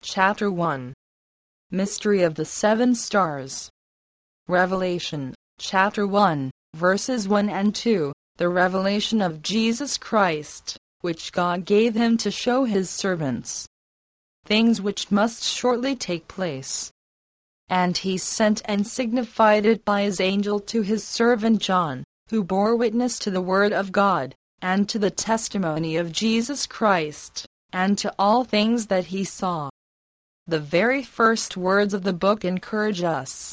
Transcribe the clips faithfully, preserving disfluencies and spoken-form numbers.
Chapter one. Mystery of the Seven Stars. Revelation, Chapter one, verses one and two, the revelation of Jesus Christ, which God gave him to show his servants things which must shortly take place. And he sent and signified it by his angel to his servant John, who bore witness to the word of God, and to the testimony of Jesus Christ, and to all things that he saw. The very first words of the book encourage us.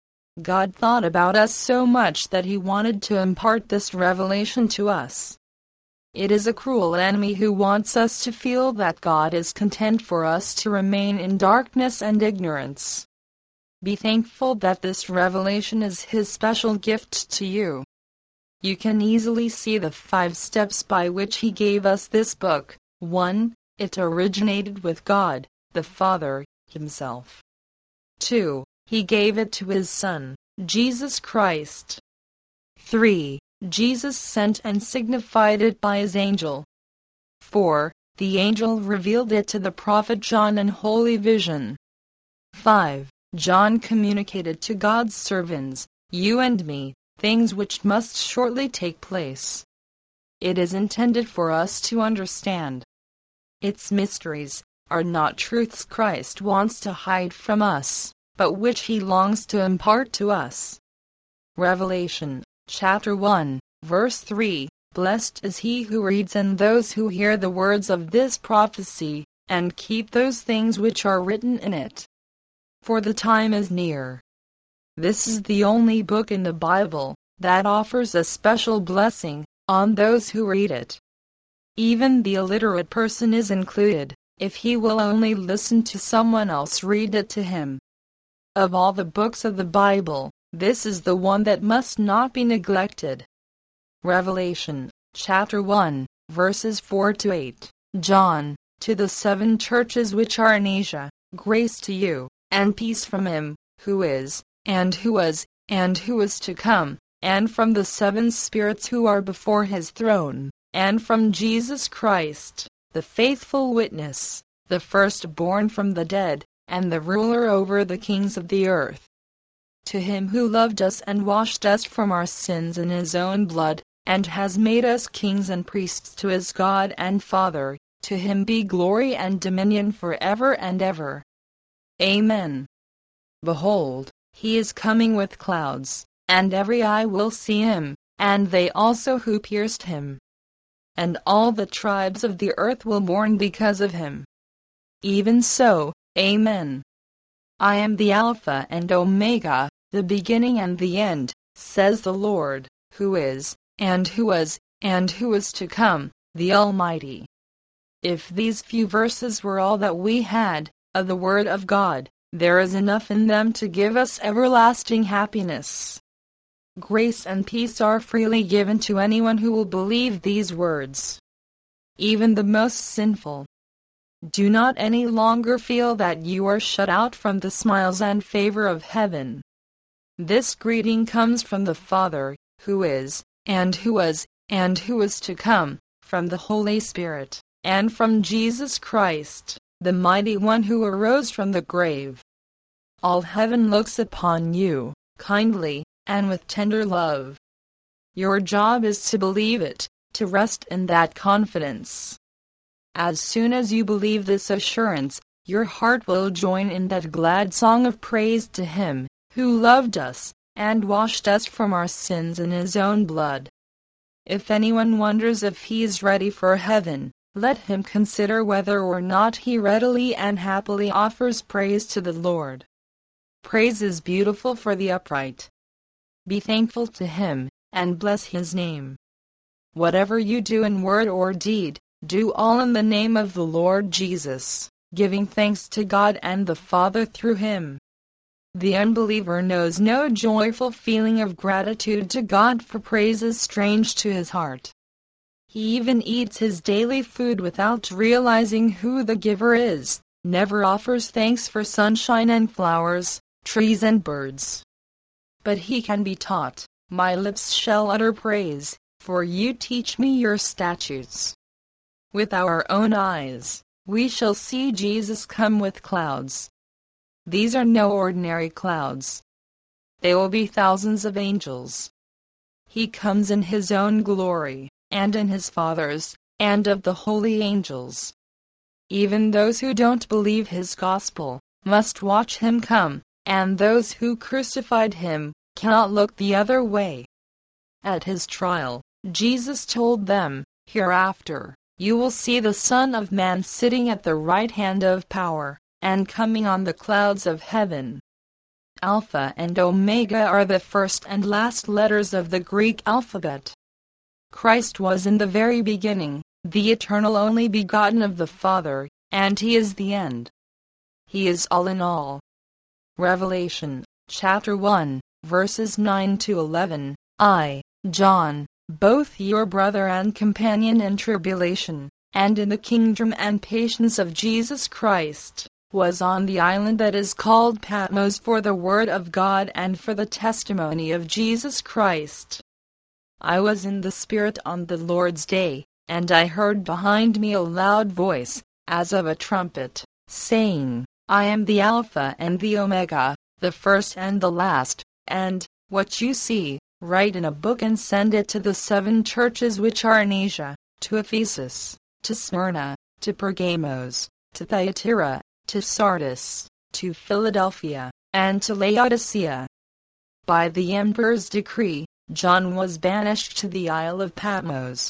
God thought about us so much that he wanted to impart this revelation to us. It is a cruel enemy who wants us to feel that God is content for us to remain in darkness and ignorance. Be thankful that this revelation is his special gift to you. You can easily see the five steps by which he gave us this book. one. It originated with God, the Father, himself. two. He gave it to his Son, Jesus Christ. three. Jesus sent and signified it by his angel. four. The angel revealed it to the prophet John in holy vision. five. John communicated to God's servants, you and me, things which must shortly take place. It is intended for us to understand. Its mysteries are not truths Christ wants to hide from us, but which he longs to impart to us. Revelation, Chapter one, verse three, Blessed is he who reads and those who hear the words of this prophecy, and keep those things which are written in it. For the time is near. This is the only book in the Bible that offers a special blessing on those who read it. Even the illiterate person is included, if he will only listen to someone else read it to him. Of all the books of the Bible, this is the one that must not be neglected. Revelation, Chapter one, verses four to eight. John, to the seven churches which are in Asia, grace to you, and peace from him, who is, and who was, and who is to come, and from the seven spirits who are before his throne, and from Jesus Christ, the faithful witness, the firstborn from the dead, and the ruler over the kings of the earth. To him who loved us and washed us from our sins in his own blood, and has made us kings and priests to his God and Father, to him be glory and dominion forever and ever. Amen. Behold, he is coming with clouds, and every eye will see him, and they also who pierced him. And all the tribes of the earth will mourn because of him. Even so, Amen. I am the Alpha and Omega, the beginning and the end, says the Lord, who is, and who was, and who is to come, the Almighty. If these few verses were all that we had of the Word of God, there is enough in them to give us everlasting happiness. Grace and peace are freely given to anyone who will believe these words. Even the most sinful. Do not any longer feel that you are shut out from the smiles and favor of heaven. This greeting comes from the Father, who is, and who was, and who is to come, from the Holy Spirit, and from Jesus Christ, the mighty one who arose from the grave. All heaven looks upon you, kindly, and with tender love. Your job is to believe it, to rest in that confidence. As soon as you believe this assurance, your heart will join in that glad song of praise to him, who loved us, and washed us from our sins in his own blood. If anyone wonders if he is ready for heaven, let him consider whether or not he readily and happily offers praise to the Lord. Praise is beautiful for the upright. Be thankful to him, and bless his name. Whatever you do in word or deed, do all in the name of the Lord Jesus, giving thanks to God and the Father through him. The unbeliever knows no joyful feeling of gratitude to God for praises strange to his heart. He even eats his daily food without realizing who the giver is, never offers thanks for sunshine and flowers, trees and birds. But he can be taught, my lips shall utter praise, for you teach me your statutes. With our own eyes, we shall see Jesus come with clouds. These are no ordinary clouds. They will be thousands of angels. He comes in his own glory, and in his Father's, and of the holy angels. Even those who don't believe his gospel must watch him come, and those who crucified him cannot look the other way. At his trial, Jesus told them, "Hereafter, you will see the Son of Man sitting at the right hand of power, and coming on the clouds of heaven." Alpha and Omega are the first and last letters of the Greek alphabet. Christ was in the very beginning, the eternal only begotten of the Father, and he is the end. He is all in all. Revelation, chapter one, verses nine to eleven. I, John, both your brother and companion in tribulation, and in the kingdom and patience of Jesus Christ, was on the island that is called Patmos for the word of God and for the testimony of Jesus Christ. I was in the Spirit on the Lord's day, and I heard behind me a loud voice, as of a trumpet, saying, "I am the Alpha and the Omega, the first and the last, and, what you see, write in a book and send it to the seven churches which are in Asia, to Ephesus, to Smyrna, to Pergamos, to Thyatira, to Sardis, to Philadelphia, and to Laodicea." By the emperor's decree, John was banished to the Isle of Patmos.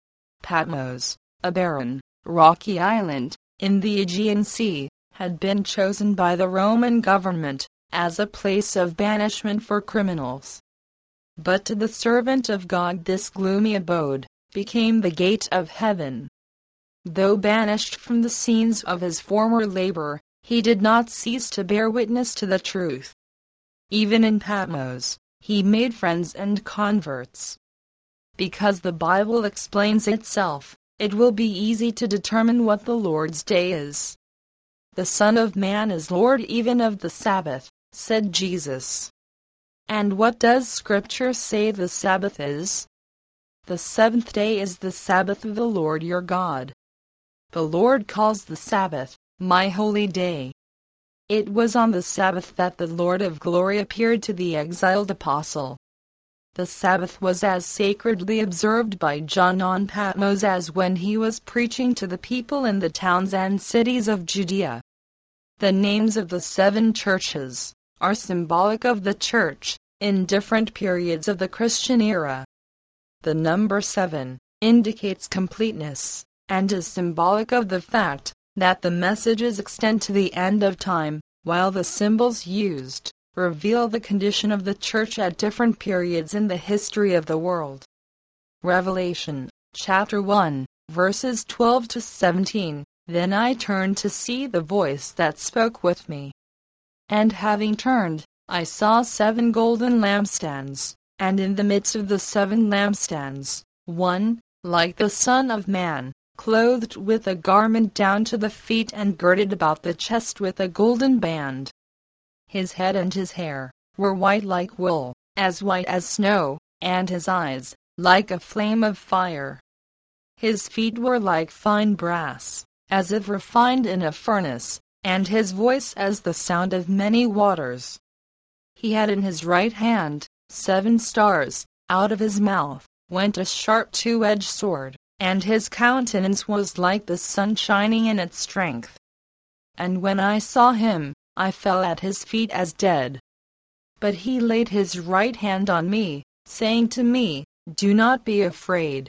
Patmos, a barren, rocky island, in the Aegean Sea, had been chosen by the Roman government as a place of banishment for criminals. But to the servant of God this gloomy abode became the gate of heaven. Though banished from the scenes of his former labor, he did not cease to bear witness to the truth. Even in Patmos, he made friends and converts. Because the Bible explains itself, it will be easy to determine what the Lord's day is. "The Son of Man is Lord even of the Sabbath," said Jesus. And what does Scripture say the Sabbath is? The seventh day is the Sabbath of the Lord your God. The Lord calls the Sabbath, "my holy day." It was on the Sabbath that the Lord of glory appeared to the exiled apostle. The Sabbath was as sacredly observed by John on Patmos as when he was preaching to the people in the towns and cities of Judea. The names of the seven churches are symbolic of the church in different periods of the Christian era. The number seven indicates completeness, and is symbolic of the fact that the messages extend to the end of time, while the symbols used reveal the condition of the church at different periods in the history of the world. Revelation, chapter one, verses twelve to seventeen. Then I turned to see the voice that spoke with me. And having turned, I saw seven golden lampstands, and in the midst of the seven lampstands, one, like the Son of Man, clothed with a garment down to the feet and girded about the chest with a golden band. His head and his hair were white like wool, as white as snow, and his eyes like a flame of fire. His feet were like fine brass, as if refined in a furnace, and his voice as the sound of many waters. He had in his right hand seven stars. Out of his mouth went a sharp two-edged sword, and his countenance was like the sun shining in its strength. And when I saw him, I fell at his feet as dead. But he laid his right hand on me, saying to me, "Do not be afraid.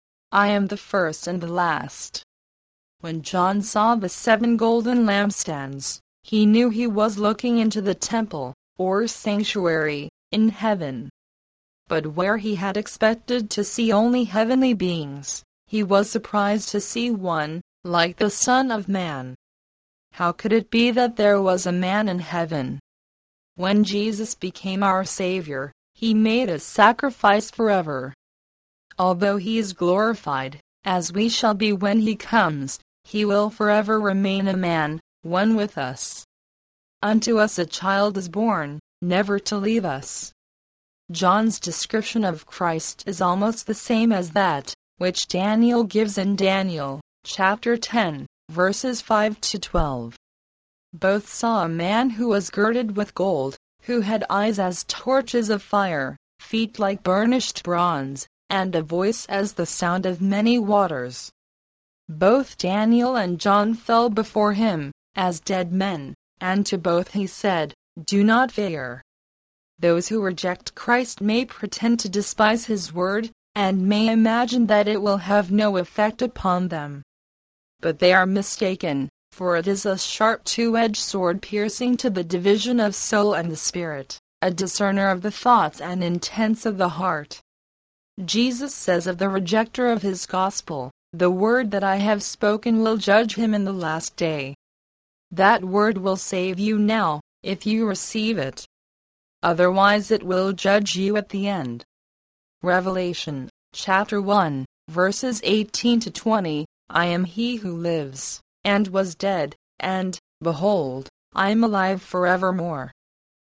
I am the first and the last." When John saw the seven golden lampstands, he knew he was looking into the temple, or sanctuary, in heaven. But where he had expected to see only heavenly beings, he was surprised to see one, like the Son of Man. How could it be that there was a man in heaven? When Jesus became our Savior, he made a sacrifice forever. Although he is glorified, as we shall be when he comes, he will forever remain a man, one with us. Unto us a child is born, never to leave us. John's description of Christ is almost the same as that which Daniel gives in Daniel, chapter ten, verses five to twelve. Both saw a man who was girded with gold, who had eyes as torches of fire, feet like burnished bronze, and a voice as the sound of many waters. Both Daniel and John fell before him, as dead men, and to both he said, "Do not fear." Those who reject Christ may pretend to despise his word, and may imagine that it will have no effect upon them. But they are mistaken, for it is a sharp two-edged sword piercing to the division of soul and the spirit, a discerner of the thoughts and intents of the heart. Jesus says of the rejecter of his gospel, "The word that I have spoken will judge him in the last day." That word will save you now, if you receive it. Otherwise it will judge you at the end. Revelation, chapter one, verses eighteen to twenty, I am he who lives, and was dead, and, behold, I am alive forevermore.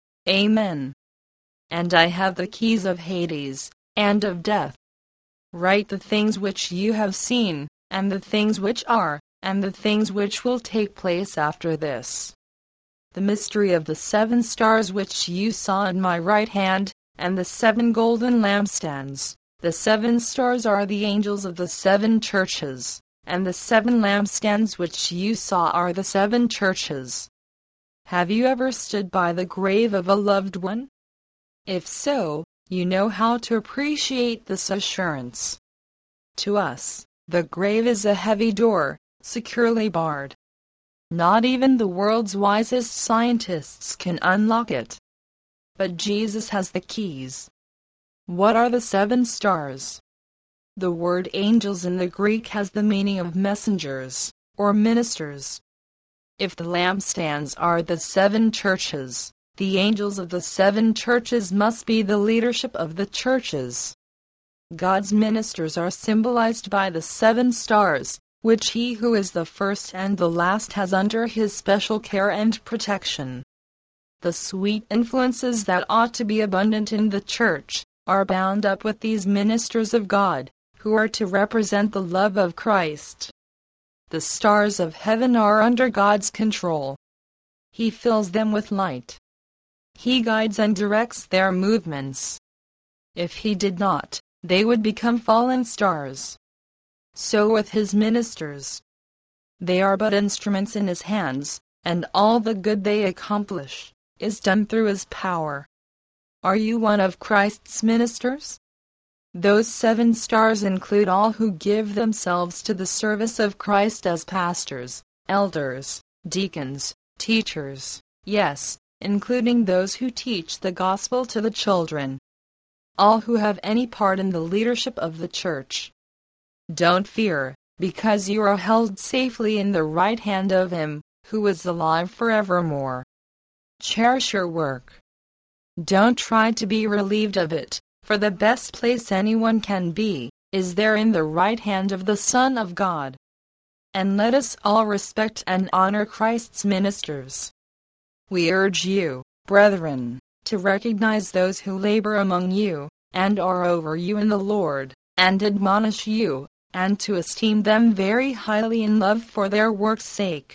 Amen. And I have the keys of Hades, and of death. Write the things which you have seen, and the things which are, and the things which will take place after this. The mystery of the seven stars which you saw in my right hand, and the seven golden lampstands. The seven stars are the angels of the seven churches, and the seven lampstands which you saw are the seven churches. Have you ever stood by the grave of a loved one? If so, you know how to appreciate this assurance. To us, the grave is a heavy door, securely barred. Not even the world's wisest scientists can unlock it. But Jesus has the keys. What are the seven stars? The word angels in the Greek has the meaning of messengers, or ministers. If the lampstands are the seven churches, the angels of the seven churches must be the leadership of the churches. God's ministers are symbolized by the seven stars, which he who is the first and the last has under his special care and protection. The sweet influences that ought to be abundant in the church are bound up with these ministers of God, who are to represent the love of Christ. The stars of heaven are under God's control. He fills them with light. He guides and directs their movements. If he did not, they would become fallen stars. So with his ministers. They are but instruments in his hands, and all the good they accomplish is done through his power. Are you one of Christ's ministers? Those seven stars include all who give themselves to the service of Christ as pastors, elders, deacons, teachers, yes, including those who teach the gospel to the children. All who have any part in the leadership of the church. Don't fear, because you are held safely in the right hand of him, who is alive forevermore. Cherish your work. Don't try to be relieved of it, for the best place anyone can be, is there in the right hand of the Son of God. And let us all respect and honor Christ's ministers. We urge you, brethren, to recognize those who labor among you, and are over you in the Lord, and admonish you, and to esteem them very highly in love for their work's sake.